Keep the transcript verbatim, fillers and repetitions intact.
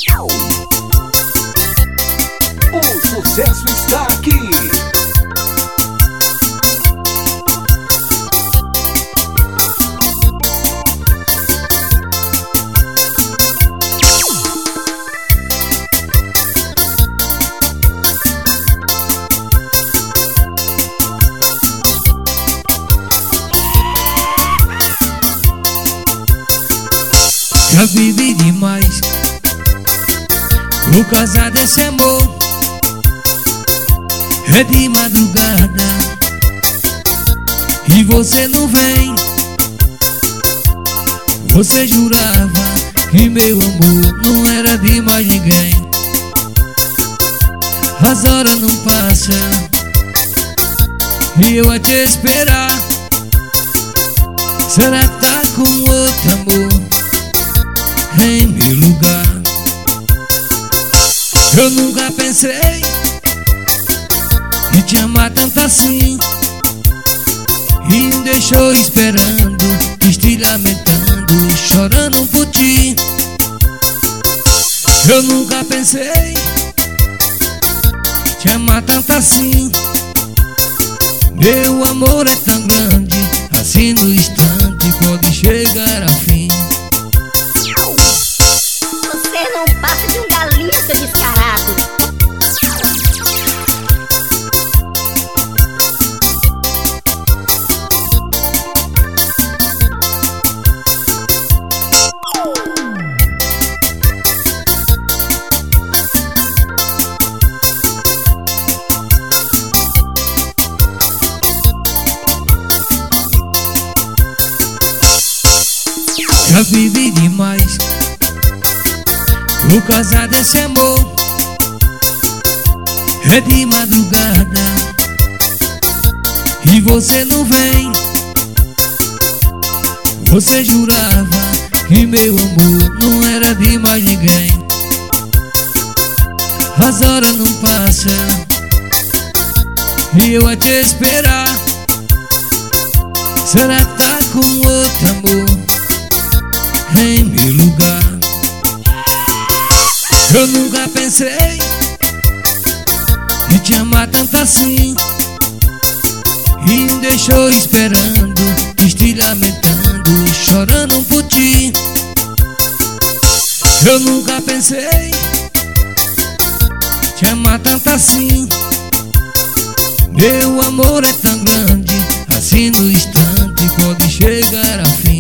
O sucesso está aqui. Já vivi demais por causa desse amor. É de madrugada e você não vem. Você jurava que meu amor não era de mais ninguém. As horas não passam e eu a te esperar. Será que tá com outro amor em meu lugar? Eu nunca pensei em te amar tanto assim, e me deixou esperando, estou lamentando, chorando por ti. Eu nunca pensei te amar tanto assim. Meu amor é tão grande, assim no instante pode chegar ao fim. Você não passa de um galinho, seu descarado. Já vivi demais por causa desse amor. É de madrugada e você não vem. Você jurava que meu amor não era de mais ninguém. As horas não passam e eu a te esperar. Será que tá com outro amor em meu lugar? Eu nunca pensei em te amar tanto assim, e me deixou esperando, estou lamentando, chorando por ti. Eu nunca pensei te amar tanto assim. Meu amor é tão grande, assim no instante pode chegar ao fim.